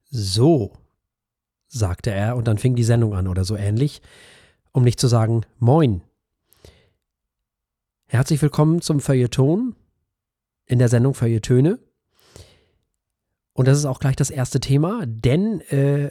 So, sagte er und dann fing die Sendung an oder so ähnlich, um nicht zu sagen Moin. Herzlich willkommen zum Feuilleton in der Sendung Feuilletöne. Und das ist auch gleich das erste Thema, denn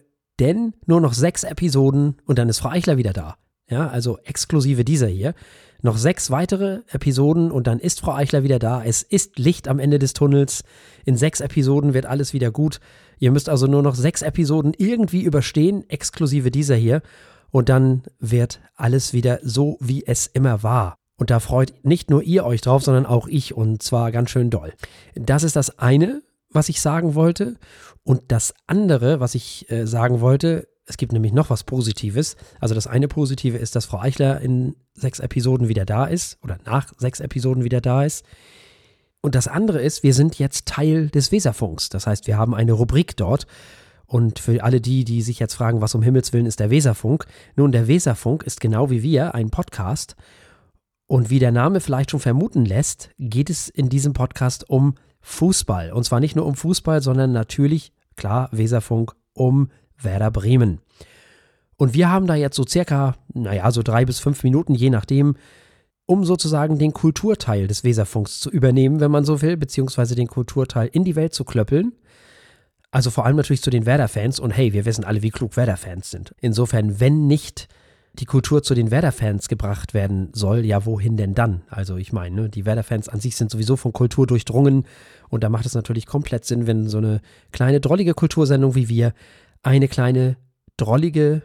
nur noch 6 Episoden und dann ist Frau Eichler wieder da. Ja, also exklusive dieser hier. Noch 6 weitere Episoden und dann ist Frau Eichler wieder da. Es ist Licht am Ende des Tunnels. In 6 Episoden wird alles wieder gut. Ihr müsst also nur noch 6 Episoden irgendwie überstehen, exklusive dieser hier. Und dann wird alles wieder so, wie es immer war. Und da freut nicht nur ihr euch drauf, sondern auch ich und zwar ganz schön doll. Das ist das eine, was ich sagen wollte. Und das andere, was ich sagen wollte, es gibt nämlich noch was Positives. Also das eine Positive ist, dass Frau Eichler in 6 Episoden wieder da ist oder nach 6 Episoden wieder da ist. Und das andere ist, wir sind jetzt Teil des Weserfunks. Das heißt, wir haben eine Rubrik dort. Und für alle die sich jetzt fragen, was um Himmels Willen ist der Weserfunk? Nun, der Weserfunk ist genau wie wir ein Podcast. Und wie der Name vielleicht schon vermuten lässt, geht es in diesem Podcast um Fußball. Und zwar nicht nur um Fußball, sondern natürlich, klar, Weserfunk, um Werder Bremen. Und wir haben da jetzt so circa, so 3 bis 5 Minuten, je nachdem, um sozusagen den Kulturteil des Weserfunks zu übernehmen, wenn man so will, beziehungsweise den Kulturteil in die Welt zu klöppeln. Also vor allem natürlich zu den Werder-Fans. Und hey, wir wissen alle, wie klug Werder-Fans sind. Insofern, wenn nicht die Kultur zu den Werder-Fans gebracht werden soll, ja, wohin denn dann? Also ich meine, die Werder-Fans an sich sind sowieso von Kultur durchdrungen und da macht es natürlich komplett Sinn, wenn so eine kleine, drollige Kultursendung wie wir eine kleine, drollige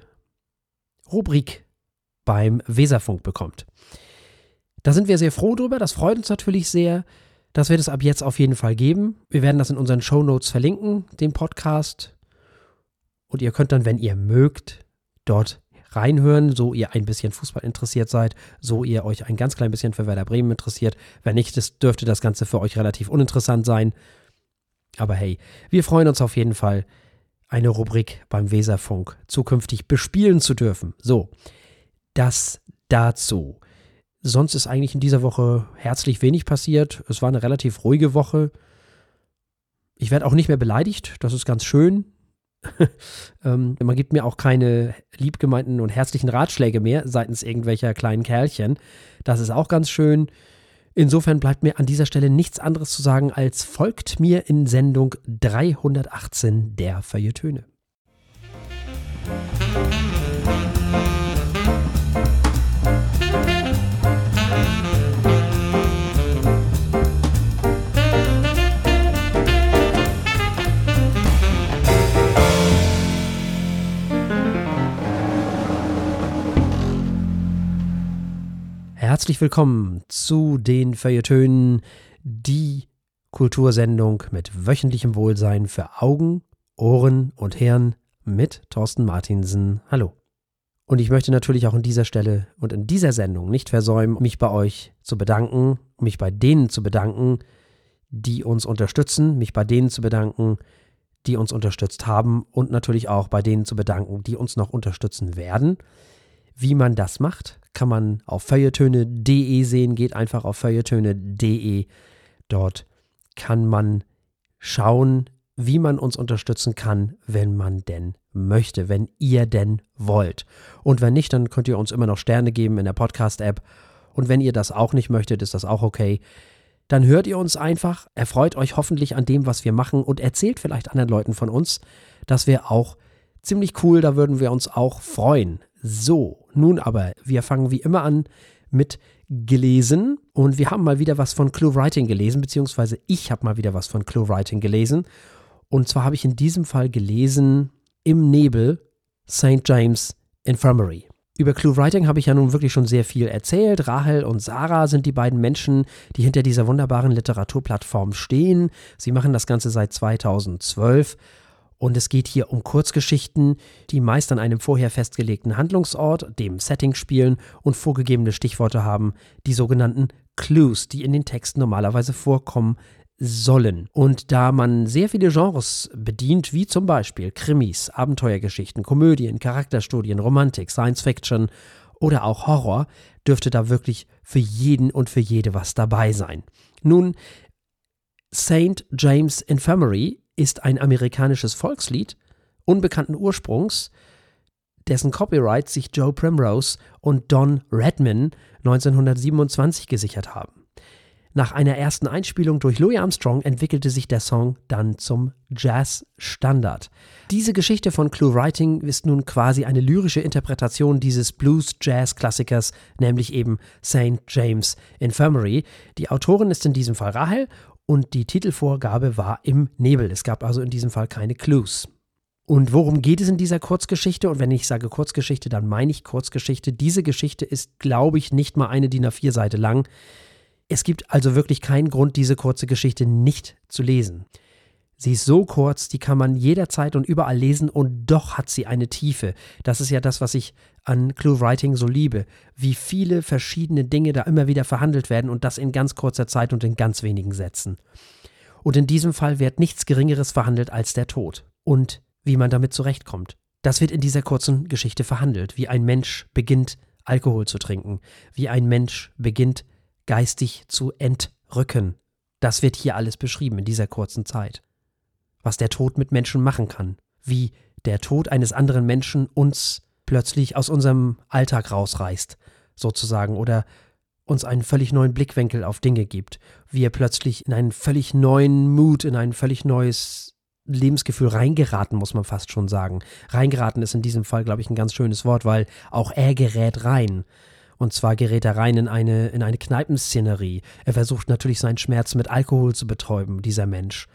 Rubrik beim Weserfunk bekommt. Da sind wir sehr froh drüber, das freut uns natürlich sehr, dass wir das ab jetzt auf jeden Fall geben. Wir werden das in unseren Shownotes verlinken, den Podcast. Und ihr könnt dann, wenn ihr mögt, dort reinhören, so ihr ein bisschen Fußball interessiert seid, so ihr euch ein ganz klein bisschen für Werder Bremen interessiert. Wenn nicht, dürfte das Ganze für euch relativ uninteressant sein. Aber hey, wir freuen uns auf jeden Fall, eine Rubrik beim Weserfunk zukünftig bespielen zu dürfen. So, das dazu. Sonst ist eigentlich in dieser Woche herzlich wenig passiert. Es war eine relativ ruhige Woche. Ich werde auch nicht mehr beleidigt, das ist ganz schön. Man gibt mir auch keine liebgemeinten und herzlichen Ratschläge mehr seitens irgendwelcher kleinen Kerlchen. Das ist auch ganz schön. Insofern bleibt mir an dieser Stelle nichts anderes zu sagen, als folgt mir in Sendung 318 der Feuilletöne. Herzlich willkommen zu den Feuilletönen, die Kultursendung mit wöchentlichem Wohlsein für Augen, Ohren und Hirn mit Thorsten Martinsen. Hallo. Und ich möchte natürlich auch an dieser Stelle und in dieser Sendung nicht versäumen, mich bei euch zu bedanken, mich bei denen zu bedanken, die uns unterstützen, mich bei denen zu bedanken, die uns unterstützt haben und natürlich auch bei denen zu bedanken, die uns noch unterstützen werden. Wie man das macht, kann man auf feuilletöne.de sehen. Geht einfach auf feuilletöne.de. Dort kann man schauen, wie man uns unterstützen kann, wenn man denn möchte, wenn ihr denn wollt. Und wenn nicht, dann könnt ihr uns immer noch Sterne geben in der Podcast-App. Und wenn ihr das auch nicht möchtet, ist das auch okay. Dann hört ihr uns einfach, erfreut euch hoffentlich an dem, was wir machen und erzählt vielleicht anderen Leuten von uns. Das wäre auch ziemlich cool, da würden wir uns auch freuen. So, nun aber, wir fangen wie immer an mit gelesen und wir haben mal wieder was von ClueWriting gelesen, beziehungsweise ich habe mal wieder was von ClueWriting gelesen und zwar habe ich in diesem Fall gelesen Im Nebel, St. James Infirmary. Über ClueWriting habe ich ja nun wirklich schon sehr viel erzählt. Rahel und Sarah sind die beiden Menschen, die hinter dieser wunderbaren Literaturplattform stehen. Sie machen das Ganze seit 2012. Und es geht hier um Kurzgeschichten, die meist an einem vorher festgelegten Handlungsort, dem Setting spielen und vorgegebene Stichworte haben, die sogenannten Clues, die in den Texten normalerweise vorkommen sollen. Und da man sehr viele Genres bedient, wie zum Beispiel Krimis, Abenteuergeschichten, Komödien, Charakterstudien, Romantik, Science Fiction oder auch Horror, dürfte da wirklich für jeden und für jede was dabei sein. Nun, St. James Infirmary ist ein amerikanisches Volkslied, unbekannten Ursprungs, dessen Copyright sich Joe Primrose und Don Redman 1927 gesichert haben. Nach einer ersten Einspielung durch Louis Armstrong entwickelte sich der Song dann zum Jazz-Standard. Diese Geschichte von ClueWriting ist nun quasi eine lyrische Interpretation dieses Blues-Jazz-Klassikers, nämlich eben St. James Infirmary. Die Autorin ist in diesem Fall Rahel und die Titelvorgabe war Im Nebel. Es gab also in diesem Fall keine Clues. Und worum geht es in dieser Kurzgeschichte? Und wenn ich sage Kurzgeschichte, dann meine ich Kurzgeschichte. Diese Geschichte ist, glaube ich, nicht mal eine DIN A4-Seite lang. Es gibt also wirklich keinen Grund, diese kurze Geschichte nicht zu lesen. Sie ist so kurz, die kann man jederzeit und überall lesen und doch hat sie eine Tiefe. Das ist ja das, was ich an ClueWriting so liebe. Wie viele verschiedene Dinge da immer wieder verhandelt werden und das in ganz kurzer Zeit und in ganz wenigen Sätzen. Und in diesem Fall wird nichts Geringeres verhandelt als der Tod und wie man damit zurechtkommt. Das wird in dieser kurzen Geschichte verhandelt, wie ein Mensch beginnt, Alkohol zu trinken, wie ein Mensch beginnt, geistig zu entrücken. Das wird hier alles beschrieben in dieser kurzen Zeit. Was der Tod mit Menschen machen kann. Wie der Tod eines anderen Menschen uns plötzlich aus unserem Alltag rausreißt, sozusagen, oder uns einen völlig neuen Blickwinkel auf Dinge gibt. Wie er plötzlich in einen völlig neuen Mood, in ein völlig neues Lebensgefühl reingeraten, muss man fast schon sagen. Reingeraten ist in diesem Fall, glaube ich, ein ganz schönes Wort, weil auch er gerät rein. Und zwar gerät er rein in eine Kneipenszenerie. Er versucht natürlich seinen Schmerz mit Alkohol zu betäuben, dieser Mensch.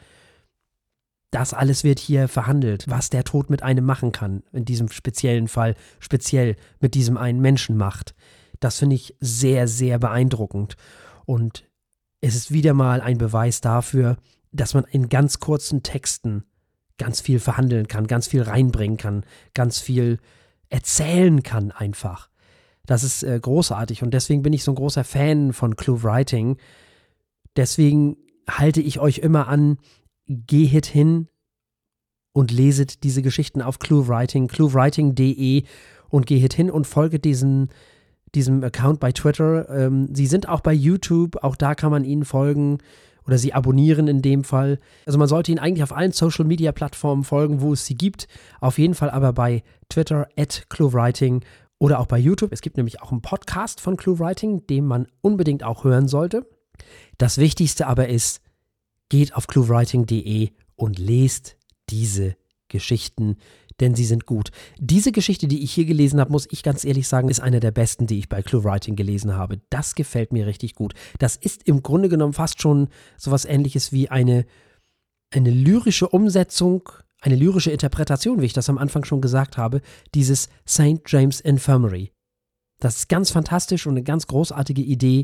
Das alles wird hier verhandelt, was der Tod mit einem machen kann. In diesem speziellen Fall, speziell mit diesem einen Menschen macht. Das finde ich sehr, sehr beeindruckend. Und es ist wieder mal ein Beweis dafür, dass man in ganz kurzen Texten ganz viel verhandeln kann, ganz viel reinbringen kann, ganz viel erzählen kann einfach. Das ist großartig und deswegen bin ich so ein großer Fan von ClueWriting. Deswegen halte ich euch immer an, geht hin und leset diese Geschichten auf ClueWriting, cluewriting.de und geht hin und folgt diesem Account bei Twitter. Sie sind auch bei YouTube, auch da kann man ihnen folgen oder sie abonnieren in dem Fall. Also man sollte ihnen eigentlich auf allen Social-Media-Plattformen folgen, wo es sie gibt. Auf jeden Fall aber bei Twitter @ClueWriting. Oder auch bei YouTube. Es gibt nämlich auch einen Podcast von ClueWriting, den man unbedingt auch hören sollte. Das Wichtigste aber ist, geht auf cluewriting.de und lest diese Geschichten, denn sie sind gut. Diese Geschichte, die ich hier gelesen habe, muss ich ganz ehrlich sagen, ist eine der besten, die ich bei ClueWriting gelesen habe. Das gefällt mir richtig gut. Das ist im Grunde genommen fast schon sowas Ähnliches wie eine lyrische Umsetzung, eine lyrische Interpretation, wie ich das am Anfang schon gesagt habe, dieses St. James Infirmary. Das ist ganz fantastisch und eine ganz großartige Idee.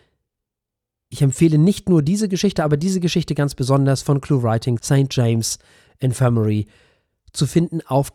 Ich empfehle nicht nur diese Geschichte, aber diese Geschichte ganz besonders von ClueWriting, St. James Infirmary, zu finden auf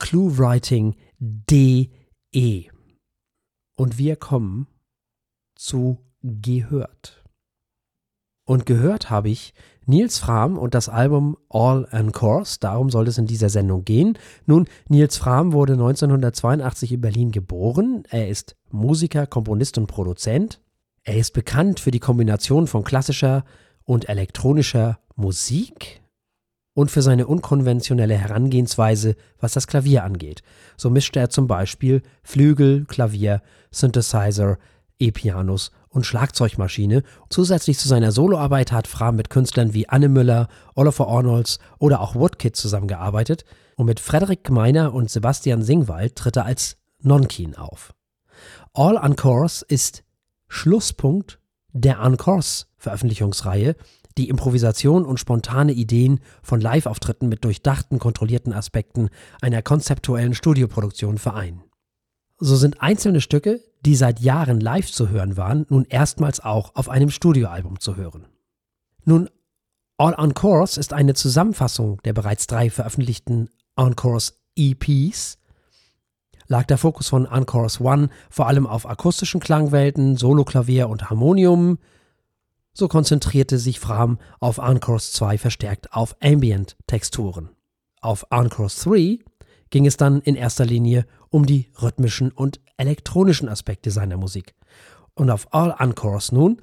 cluewriting.de. Und wir kommen zu Gehört. Und gehört habe ich Nils Frahm und das Album All Encores, darum soll es in dieser Sendung gehen. Nun, Nils Frahm wurde 1982 in Berlin geboren. Er ist Musiker, Komponist und Produzent. Er ist bekannt für die Kombination von klassischer und elektronischer Musik und für seine unkonventionelle Herangehensweise, was das Klavier angeht. So mischte er zum Beispiel Flügel, Klavier, Synthesizer, E-Pianos und Schlagzeugmaschine. Zusätzlich zu seiner Soloarbeit hat Frahm mit Künstlern wie Anne Müller, Oliver Arnolds oder auch Woodkid zusammengearbeitet und mit Frederik Gmeiner und Sebastian Singwald tritt er als Nonkeen auf. All Encores ist Schlusspunkt der Encores-Veröffentlichungsreihe, die Improvisation und spontane Ideen von Live-Auftritten mit durchdachten, kontrollierten Aspekten einer konzeptuellen Studioproduktion vereinen. So sind einzelne Stücke, die seit Jahren live zu hören waren, nun erstmals auch auf einem Studioalbum zu hören. Nun, All Encores ist eine Zusammenfassung der bereits 3 veröffentlichten Encores EPs. Lag der Fokus von Encores 1 vor allem auf akustischen Klangwelten, Soloklavier und Harmonium, so konzentrierte sich Frahm auf Encores 2 verstärkt auf Ambient-Texturen. Auf Encores 3 ging es dann in erster Linie um die rhythmischen und elektronischen Aspekte seiner Musik. Und auf All Encores nun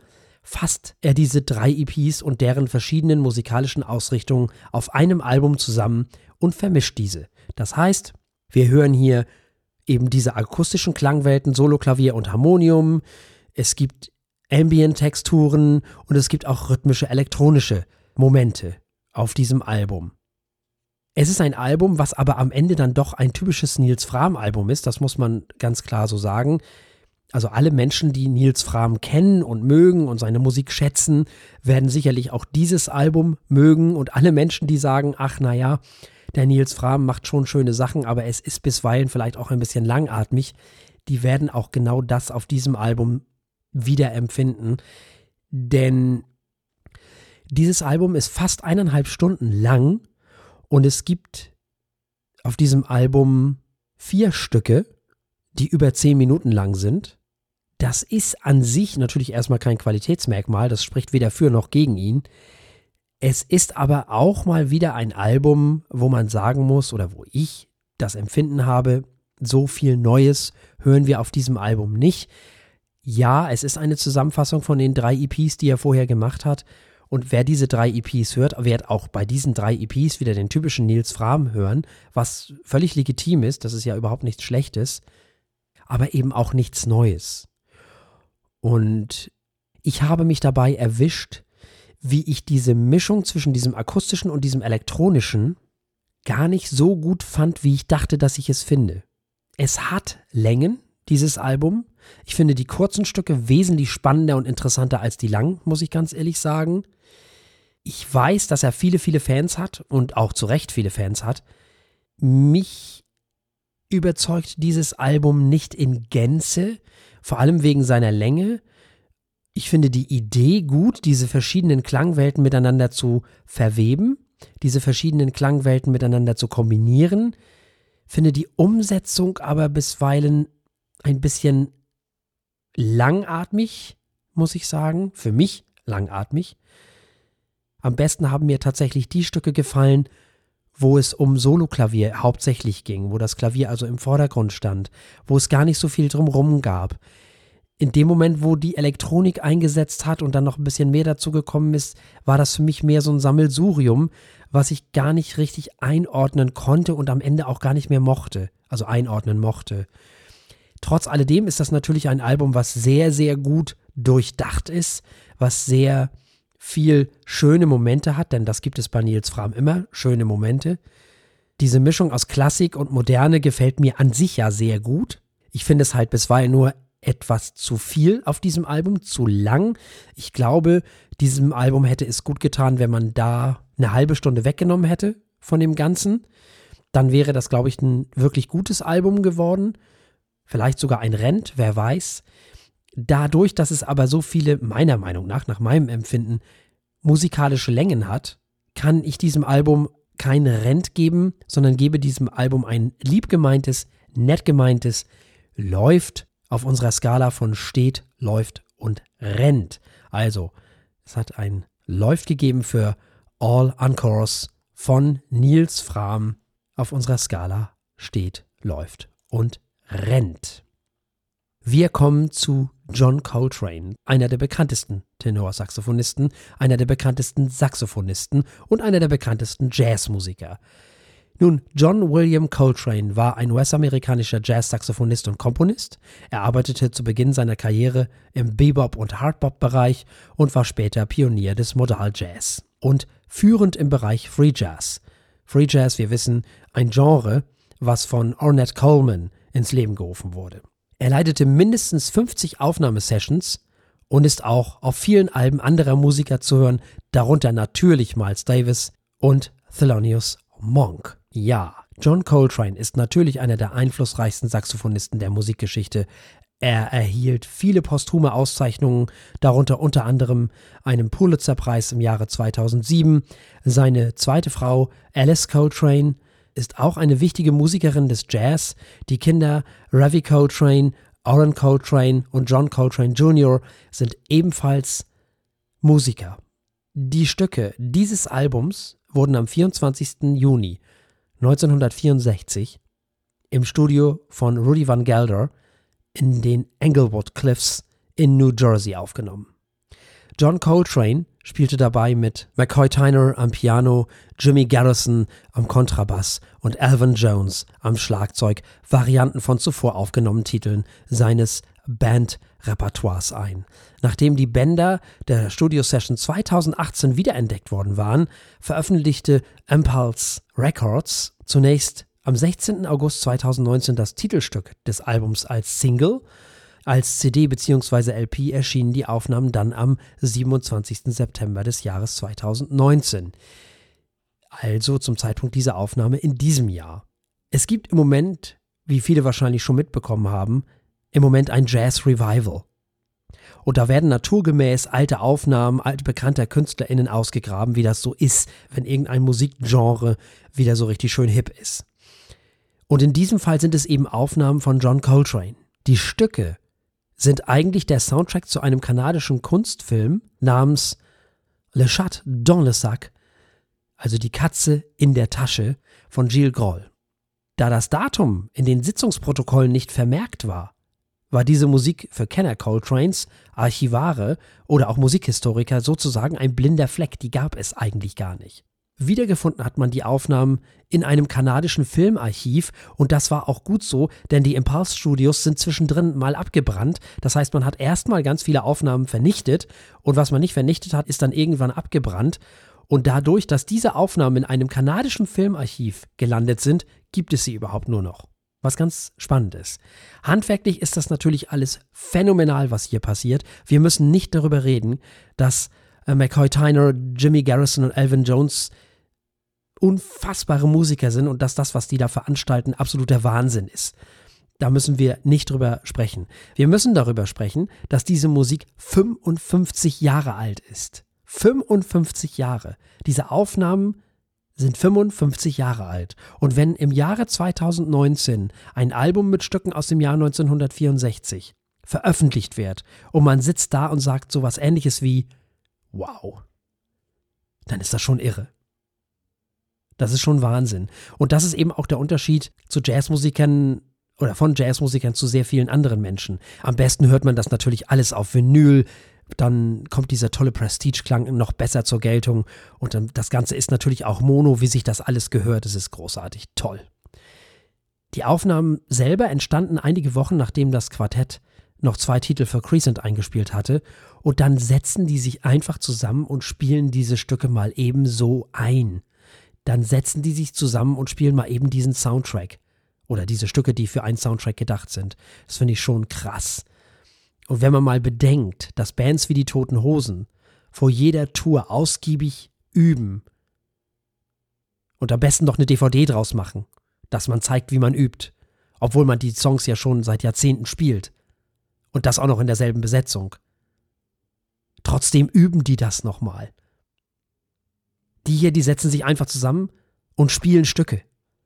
fasst er diese 3 EPs und deren verschiedenen musikalischen Ausrichtungen auf einem Album zusammen und vermischt diese. Das heißt, wir hören hier eben diese akustischen Klangwelten, Soloklavier und Harmonium. Es gibt Ambient-Texturen und es gibt auch rhythmische elektronische Momente auf diesem Album. Es ist ein Album, was aber am Ende dann doch ein typisches Nils Frahm-Album ist, das muss man ganz klar so sagen. Also alle Menschen, die Nils Frahm kennen und mögen und seine Musik schätzen, werden sicherlich auch dieses Album mögen und alle Menschen, die sagen, ach naja, der Nils Frahm macht schon schöne Sachen, aber es ist bisweilen vielleicht auch ein bisschen langatmig, die werden auch genau das auf diesem Album wieder empfinden, denn dieses Album ist fast 1,5 Stunden lang und es gibt auf diesem Album 4 Stücke, die über 10 Minuten lang sind. Das ist an sich natürlich erstmal kein Qualitätsmerkmal, das spricht weder für noch gegen ihn. Es ist aber auch mal wieder ein Album, wo man sagen muss, oder wo ich das Empfinden habe, so viel Neues hören wir auf diesem Album nicht. Ja, es ist eine Zusammenfassung von den 3 EPs, die er vorher gemacht hat. Und wer diese 3 EPs hört, wird auch bei diesen 3 EPs wieder den typischen Nils Frahm hören, was völlig legitim ist, das ist ja überhaupt nichts Schlechtes, aber eben auch nichts Neues. Und ich habe mich dabei erwischt, wie ich diese Mischung zwischen diesem akustischen und diesem elektronischen gar nicht so gut fand, wie ich dachte, dass ich es finde. Es hat Längen, dieses Album. Ich finde die kurzen Stücke wesentlich spannender und interessanter als die langen, muss ich ganz ehrlich sagen. Ich weiß, dass er viele, viele Fans hat und auch zu Recht viele Fans hat. Mich überzeugt dieses Album nicht in Gänze, vor allem wegen seiner Länge. Ich finde die Idee gut, diese verschiedenen Klangwelten miteinander zu verweben, diese verschiedenen Klangwelten miteinander zu kombinieren. Finde die Umsetzung aber bisweilen ein bisschen langatmig, muss ich sagen. Für mich langatmig. Am besten haben mir tatsächlich die Stücke gefallen, wo es um Soloklavier hauptsächlich ging, wo das Klavier also im Vordergrund stand, wo es gar nicht so viel drumherum gab. In dem Moment, wo die Elektronik eingesetzt hat und dann noch ein bisschen mehr dazu gekommen ist, war das für mich mehr so ein Sammelsurium, was ich gar nicht richtig einordnen konnte und am Ende auch gar nicht mehr mochte, also einordnen mochte. Trotz alledem ist das natürlich ein Album, was sehr, sehr gut durchdacht ist, was sehr viel schöne Momente hat, denn das gibt es bei Nils Frahm immer, schöne Momente. Diese Mischung aus Klassik und Moderne gefällt mir an sich ja sehr gut. Ich finde es halt bisweilen nur etwas zu viel auf diesem Album, zu lang. Ich glaube, diesem Album hätte es gut getan, wenn man da eine halbe Stunde weggenommen hätte von dem Ganzen. Dann wäre das, glaube ich, ein wirklich gutes Album geworden. Vielleicht sogar ein Rent, wer weiß. Dadurch, dass es aber so viele, meiner Meinung nach meinem Empfinden, musikalische Längen hat, kann ich diesem Album kein Rent geben, sondern gebe diesem Album ein liebgemeintes, nett gemeintes, läuft auf unserer Skala von steht, läuft und rennt. Also, es hat ein Läuft gegeben für All Encores von Nils Frahm auf unserer Skala steht, läuft und rennt. Wir kommen zu John Coltrane, einer der bekanntesten Tenorsaxophonisten, einer der bekanntesten Saxophonisten und einer der bekanntesten Jazzmusiker. Nun, John William Coltrane war ein US-amerikanischer Jazz-Saxophonist und Komponist. Er arbeitete zu Beginn seiner Karriere im Bebop- und Hardbop-Bereich und war später Pionier des Modal Jazz und führend im Bereich Free Jazz. Free Jazz, wir wissen, ein Genre, was von Ornette Coleman ins Leben gerufen wurde. Er leitete mindestens 50 Aufnahmesessions und ist auch auf vielen Alben anderer Musiker zu hören, darunter natürlich Miles Davis und Thelonious Monk. Ja, John Coltrane ist natürlich einer der einflussreichsten Saxophonisten der Musikgeschichte. Er erhielt viele posthume Auszeichnungen, darunter unter anderem einen Pulitzer-Preis im Jahre 2007. Seine zweite Frau, Alice Coltrane, ist auch eine wichtige Musikerin des Jazz. Die Kinder Ravi Coltrane, Orrin Coltrane und John Coltrane Jr. sind ebenfalls Musiker. Die Stücke dieses Albums wurden am 24. Juni 1964 im Studio von Rudy Van Gelder in den Englewood Cliffs in New Jersey aufgenommen. John Coltrane spielte dabei mit McCoy Tyner am Piano, Jimmy Garrison am Kontrabass und Elvin Jones am Schlagzeug Varianten von zuvor aufgenommenen Titeln seines Bandrepertoires ein. Nachdem die Bänder der Studio-Session 2018 wiederentdeckt worden waren, veröffentlichte Impulse Records zunächst am 16. August 2019 das Titelstück des Albums als Single. Als CD bzw. LP erschienen die Aufnahmen dann am 27. September des Jahres 2019. Also zum Zeitpunkt dieser Aufnahme in diesem Jahr. Es gibt im Moment, wie viele wahrscheinlich schon mitbekommen haben, im Moment ein Jazz-Revival. Und da werden naturgemäß alte Aufnahmen altbekannter KünstlerInnen ausgegraben, wie das so ist, wenn irgendein Musikgenre wieder so richtig schön hip ist. Und in diesem Fall sind es eben Aufnahmen von John Coltrane. Die Stücke sind eigentlich der Soundtrack zu einem kanadischen Kunstfilm namens Le Chat dans le Sac, also die Katze in der Tasche von Gilles Groll. Da das Datum in den Sitzungsprotokollen nicht vermerkt war, war diese Musik für Kenner Coltranes, Archivare oder auch Musikhistoriker sozusagen ein blinder Fleck, die gab es eigentlich gar nicht. Wiedergefunden hat man die Aufnahmen in einem kanadischen Filmarchiv und das war auch gut so, denn die Impulse Studios sind zwischendrin mal abgebrannt. Das heißt, man hat erstmal ganz viele Aufnahmen vernichtet und was man nicht vernichtet hat, ist dann irgendwann abgebrannt. Und dadurch, dass diese Aufnahmen in einem kanadischen Filmarchiv gelandet sind, gibt es sie überhaupt nur noch. Was ganz spannend ist. Handwerklich ist das natürlich alles phänomenal, was hier passiert. Wir müssen nicht darüber reden, dass McCoy Tyner, Jimmy Garrison und Elvin Jones unfassbare Musiker sind und dass das, was die da veranstalten, absoluter Wahnsinn ist. Da müssen wir nicht drüber sprechen. Wir müssen darüber sprechen, dass diese Musik 55 Jahre alt ist. 55 Jahre. Diese Aufnahmen sind 55 Jahre alt. Und wenn im Jahre 2019 ein Album mit Stücken aus dem Jahr 1964 veröffentlicht wird und man sitzt da und sagt sowas Ähnliches wie wow, dann ist das schon irre. Das ist schon Wahnsinn. Und das ist eben auch der Unterschied zu Jazzmusikern oder von Jazzmusikern zu sehr vielen anderen Menschen. Am besten hört man das natürlich alles auf Vinyl, dann kommt dieser tolle Prestige-Klang noch besser zur Geltung und dann, das Ganze ist natürlich auch Mono, wie sich das alles gehört. Es ist großartig, toll. Die Aufnahmen selber entstanden einige Wochen, nachdem das Quartett noch 2 Titel für Crescent eingespielt hatte und dann setzen die sich einfach zusammen und spielen diese Stücke mal eben so ein. Dann setzen die sich zusammen und spielen mal eben diesen Soundtrack oder diese Stücke, die für einen Soundtrack gedacht sind. Das finde ich schon krass. Und wenn man mal bedenkt, dass Bands wie die Toten Hosen vor jeder Tour ausgiebig üben und am besten noch eine DVD draus machen, dass man zeigt, wie man übt, obwohl man die Songs ja schon seit Jahrzehnten spielt und das auch noch in derselben Besetzung. Trotzdem üben die das nochmal. Die hier, die setzen sich einfach zusammen und spielen Stücke.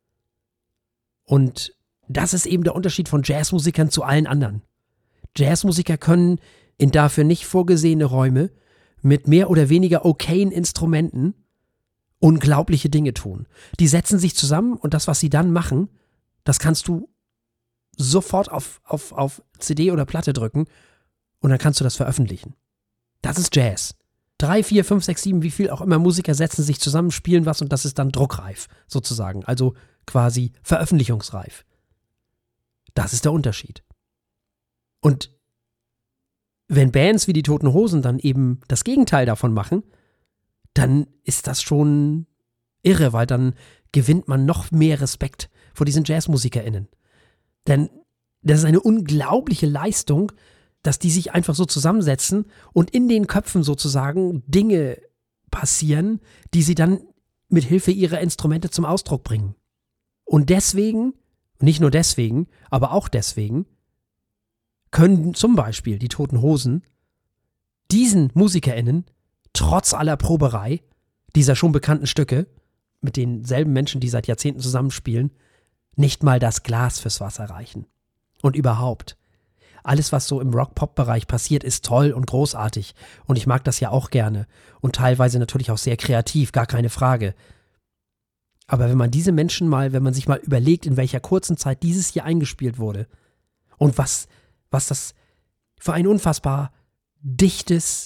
Und das ist eben der Unterschied von Jazzmusikern zu allen anderen. Jazzmusiker können in dafür nicht vorgesehene Räume mit mehr oder weniger okayen Instrumenten unglaubliche Dinge tun. Die setzen sich zusammen und das, was sie dann machen, das kannst du sofort auf CD oder Platte drücken und dann kannst du das veröffentlichen. Das ist Jazz. 3, 4, 5, 6, 7, wie viel auch immer Musiker setzen sich zusammen, spielen was und das ist dann druckreif, sozusagen. Also quasi veröffentlichungsreif. Das ist der Unterschied. Und wenn Bands wie die Toten Hosen dann eben das Gegenteil davon machen, dann ist das schon irre, weil dann gewinnt man noch mehr Respekt vor diesen JazzmusikerInnen. Denn das ist eine unglaubliche Leistung, dass die sich einfach so zusammensetzen und in den Köpfen sozusagen Dinge passieren, die sie dann mit Hilfe ihrer Instrumente zum Ausdruck bringen. Und deswegen, nicht nur deswegen, aber auch deswegen, können zum Beispiel die Toten Hosen diesen MusikerInnen trotz aller Proberei dieser schon bekannten Stücke mit denselben Menschen, die seit Jahrzehnten zusammenspielen, nicht mal das Glas fürs Wasser reichen. Und überhaupt, alles, was so im Rock-Pop-Bereich passiert, ist toll und großartig. Und ich mag das ja auch gerne. Und teilweise natürlich auch sehr kreativ, gar keine Frage. Aber wenn man diese Menschen mal, wenn man sich mal überlegt, in welcher kurzen Zeit dieses hier eingespielt wurde und was das für ein unfassbar dichtes,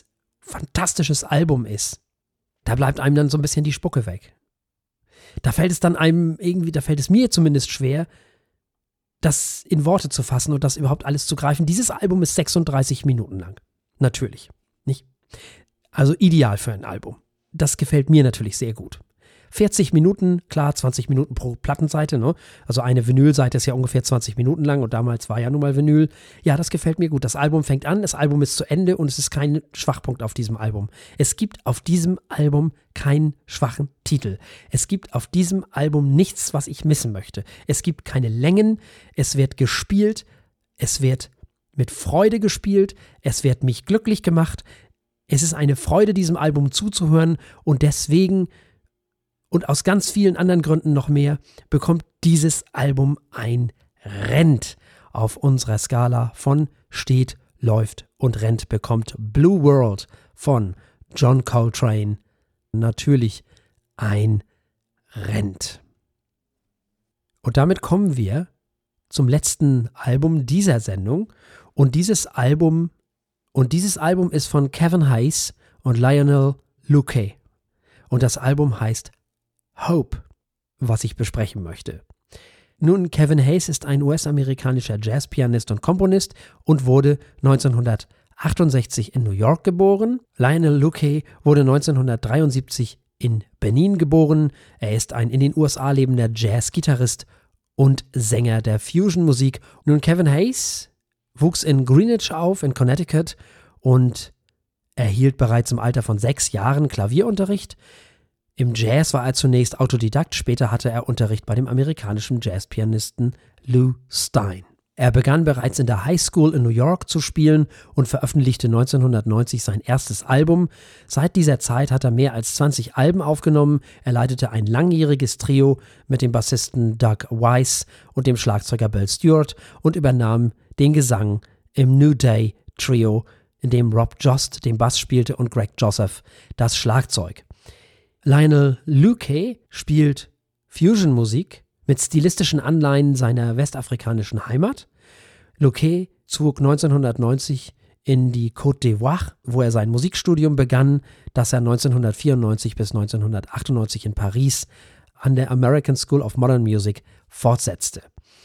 fantastisches Album ist, da bleibt einem dann so ein bisschen die Spucke weg. Da fällt es mir zumindest schwer, das in Worte zu fassen und das überhaupt alles zu greifen. Dieses Album ist 36 Minuten lang. Natürlich, nicht? Also ideal für ein Album. Das gefällt mir natürlich sehr gut. 40 Minuten, klar, 20 Minuten pro Plattenseite, ne? Also eine Vinylseite ist ja ungefähr 20 Minuten lang und damals war ja nun mal Vinyl. Ja, das gefällt mir gut. Das Album fängt an, das Album ist zu Ende und es ist kein Schwachpunkt auf diesem Album. Es gibt auf diesem Album keinen schwachen Titel. Es gibt auf diesem Album nichts, was ich missen möchte. Es gibt keine Längen, es wird gespielt, es wird mit Freude gespielt, es wird mich glücklich gemacht. Es ist eine Freude, diesem Album zuzuhören und deswegen und aus ganz vielen anderen Gründen noch mehr bekommt dieses Album ein Rent. Auf unserer Skala von steht, läuft und rennt bekommt Blue World von John Coltrane natürlich ein Rent. Und damit kommen wir zum letzten Album dieser Sendung und dieses Album ist von Kevin Hayes und Lionel Luque und das Album heißt Hope, was ich besprechen möchte. Nun, Kevin Hayes ist ein US-amerikanischer Jazzpianist und Komponist und wurde 1968 in New York geboren. Lionel Luque wurde 1973 in Benin geboren. Er ist ein in den USA lebender Jazz-Gitarrist und Sänger der Fusion-Musik. Nun, Kevin Hayes wuchs in Greenwich auf, in Connecticut und erhielt bereits im Alter von 6 Jahren Klavierunterricht. Im Jazz war er zunächst Autodidakt, später hatte er Unterricht bei dem amerikanischen Jazzpianisten Lou Stein. Er begann bereits in der High School in New York zu spielen und veröffentlichte 1990 sein erstes Album. Seit dieser Zeit hat er mehr als 20 Alben aufgenommen. Er leitete ein langjähriges Trio mit dem Bassisten Doug Weiss und dem Schlagzeuger Bill Stewart und übernahm den Gesang im New Day Trio, in dem Rob Jost den Bass spielte und Greg Joseph das Schlagzeug. Lionel Luque spielt Fusion-Musik mit stilistischen Anleihen seiner westafrikanischen Heimat. Luque zog 1990 in die Côte d'Ivoire, wo er sein Musikstudium begann, das er 1994 bis 1998 in Paris an der American School of Modern Music fortsetzte.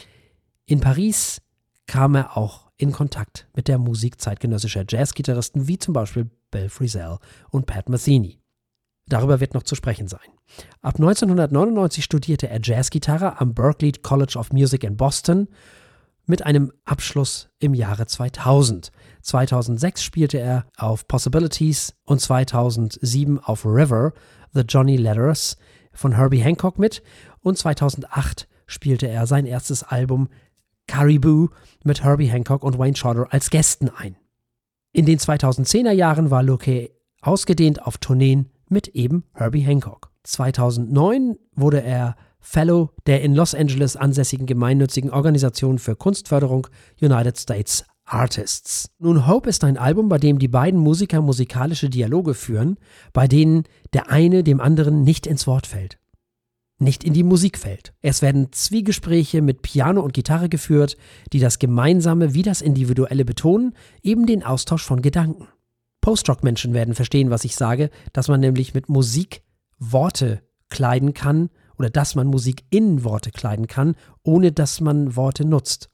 In Paris kam er auch in Kontakt mit der Musik zeitgenössischer Jazzgitarristen wie zum Beispiel Bill Frisell und Pat Metheny. Darüber wird noch zu sprechen sein. Ab 1999 studierte er Jazzgitarre am Berklee College of Music in Boston mit einem Abschluss im Jahre 2000. 2006 spielte er auf Possibilities und 2007 auf River, The Johnny Letters von Herbie Hancock mit und 2008 spielte er sein erstes Album Caribou mit Herbie Hancock und Wayne Shorter als Gästen ein. In den 2010er Jahren war Luque ausgedehnt auf Tourneen mit eben Herbie Hancock. 2009 wurde er Fellow der in Los Angeles ansässigen gemeinnützigen Organisation für Kunstförderung United States Artists. Nun, Hope ist ein Album, bei dem die beiden Musiker musikalische Dialoge führen, bei denen der eine dem anderen nicht ins Wort fällt, nicht in die Musik fällt. Es werden Zwiegespräche mit Piano und Gitarre geführt, die das Gemeinsame wie das Individuelle betonen, eben den Austausch von Gedanken. Post-Rock-Menschen werden verstehen, was ich sage, dass man nämlich mit Musik Worte kleiden kann oder dass man Musik in Worte kleiden kann, ohne dass man Worte nutzt.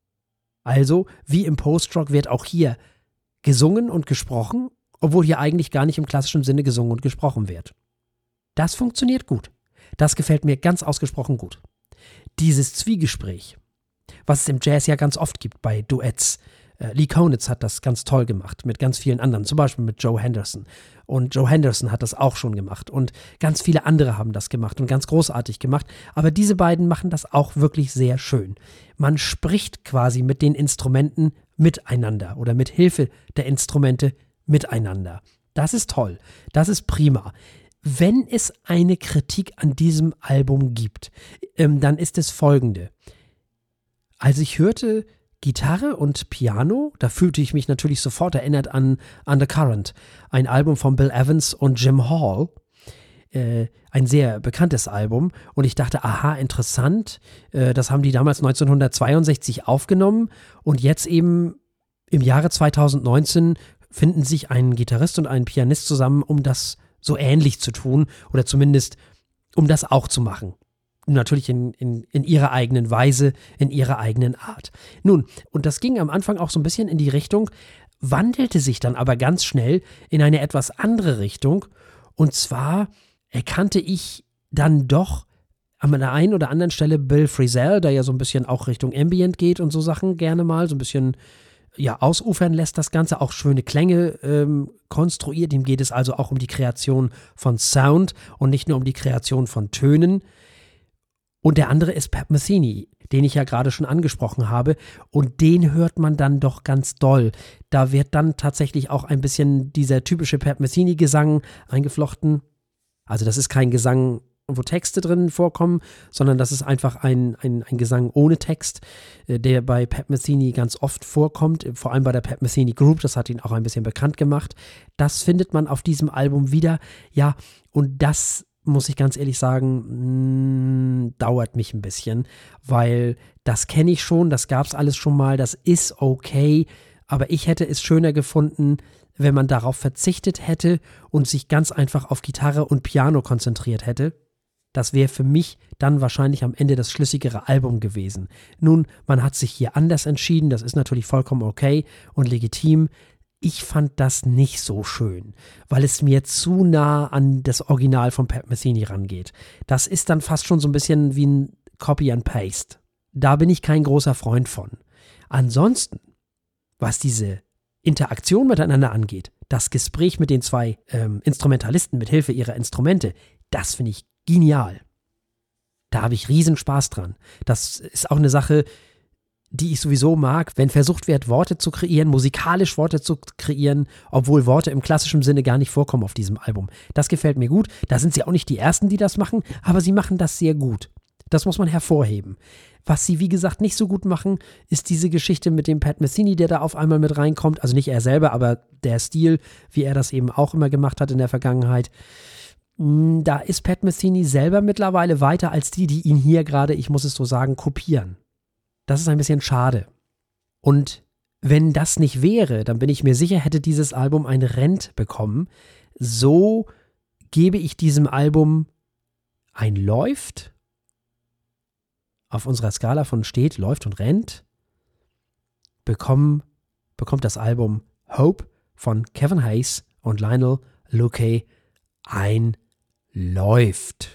Also, wie im Post-Rock wird auch hier gesungen und gesprochen, obwohl hier eigentlich gar nicht im klassischen Sinne gesungen und gesprochen wird. Das funktioniert gut. Das gefällt mir ganz ausgesprochen gut. Dieses Zwiegespräch, was es im Jazz ja ganz oft gibt bei Duetts. Lee Konitz hat das ganz toll gemacht mit ganz vielen anderen, zum Beispiel mit Joe Henderson. Und Joe Henderson hat das auch schon gemacht und ganz viele andere haben das gemacht und ganz großartig gemacht. Aber diese beiden machen das auch wirklich sehr schön. Man spricht quasi mit den Instrumenten miteinander oder mit Hilfe der Instrumente miteinander. Das ist toll, das ist prima. Wenn es eine Kritik an diesem Album gibt, dann ist es folgende. Als ich hörte Gitarre und Piano, da fühlte ich mich natürlich sofort erinnert an Undercurrent, ein Album von Bill Evans und Jim Hall, ein sehr bekanntes Album und ich dachte, aha, interessant, das haben die damals 1962 aufgenommen und jetzt eben im Jahre 2019 finden sich ein Gitarrist und ein Pianist zusammen, um das so ähnlich zu tun oder zumindest um das auch zu machen. Natürlich in ihrer eigenen Weise, in ihrer eigenen Art. Nun, und das ging am Anfang auch so ein bisschen in die Richtung, wandelte sich dann aber ganz schnell in eine etwas andere Richtung. Und zwar erkannte ich dann doch an der einen oder anderen Stelle Bill Frisell, der ja so ein bisschen auch Richtung Ambient geht und so Sachen gerne mal, so ein bisschen ausufern lässt das Ganze, auch schöne Klänge konstruiert. Ihm geht es also auch um die Kreation von Sound und nicht nur um die Kreation von Tönen. Und der andere ist Pat Metheny, den ich ja gerade schon angesprochen habe. Und den hört man dann doch ganz doll. Da wird dann tatsächlich auch ein bisschen dieser typische Pat Metheny-Gesang eingeflochten. Also das ist kein Gesang, wo Texte drin vorkommen, sondern das ist einfach ein Gesang ohne Text, der bei Pat Metheny ganz oft vorkommt, vor allem bei der Pat Metheny Group, das hat ihn auch ein bisschen bekannt gemacht. Das findet man auf diesem Album wieder, ja, und das muss ich ganz ehrlich sagen, dauert mich ein bisschen, weil das kenne ich schon, das gab es alles schon mal, das ist okay, aber ich hätte es schöner gefunden, wenn man darauf verzichtet hätte und sich ganz einfach auf Gitarre und Piano konzentriert hätte. Das wäre für mich dann wahrscheinlich am Ende das schlüssigere Album gewesen. Nun, man hat sich hier anders entschieden, das ist natürlich vollkommen okay und legitim. Ich fand das nicht so schön, weil es mir zu nah an das Original von Pat Metheny rangeht. Das ist dann fast schon so ein bisschen wie ein Copy and Paste. Da bin ich kein großer Freund von. Ansonsten, was diese Interaktion miteinander angeht, das Gespräch mit den zwei Instrumentalisten mit Hilfe ihrer Instrumente, das finde ich genial. Da habe ich riesen Spaß dran. Das ist auch eine Sache, die ich sowieso mag, wenn versucht wird, Worte zu kreieren, musikalisch Worte zu kreieren, obwohl Worte im klassischen Sinne gar nicht vorkommen auf diesem Album. Das gefällt mir gut. Da sind sie auch nicht die Ersten, die das machen, aber sie machen das sehr gut. Das muss man hervorheben. Was sie, wie gesagt, nicht so gut machen, ist diese Geschichte mit dem Pat Metheny, der da auf einmal mit reinkommt. Also nicht er selber, aber der Stil, wie er das eben auch immer gemacht hat in der Vergangenheit. Da ist Pat Metheny selber mittlerweile weiter als die ihn hier gerade, ich muss es so sagen, kopieren. Das ist ein bisschen schade. Und wenn das nicht wäre, dann bin ich mir sicher, hätte dieses Album ein Rent bekommen. So gebe ich diesem Album ein Läuft. Auf unserer Skala von steht, läuft und rennt. Bekommt das Album Hope von Kevin Hayes und Lionel Luque ein Läuft.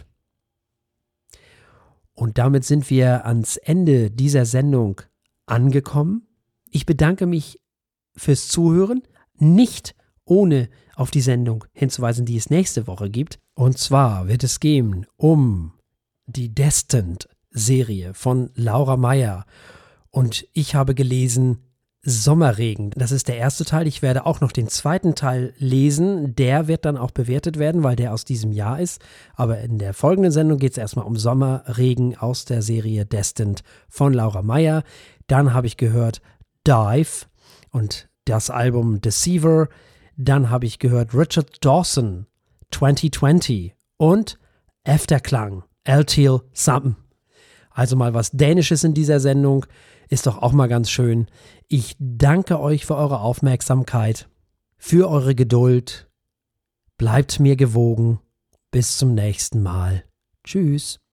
Und damit sind wir ans Ende dieser Sendung angekommen. Ich bedanke mich fürs Zuhören, nicht ohne auf die Sendung hinzuweisen, die es nächste Woche gibt. Und zwar wird es gehen um die Destined-Serie von Laura Meyer. Und ich habe gelesen Sommerregen. Das ist der erste Teil. Ich werde auch noch den zweiten Teil lesen. Der wird dann auch bewertet werden, weil der aus diesem Jahr ist. Aber in der folgenden Sendung geht es erstmal um Sommerregen aus der Serie Destined von Laura Meyer. Dann habe ich gehört Dive und das Album Deceiver. Dann habe ich gehört Richard Dawson 2020 und Efterklang Eltil Sampen. Also mal was Dänisches in dieser Sendung. Ist doch auch mal ganz schön. Ich danke euch für eure Aufmerksamkeit, für eure Geduld. Bleibt mir gewogen. Bis zum nächsten Mal. Tschüss.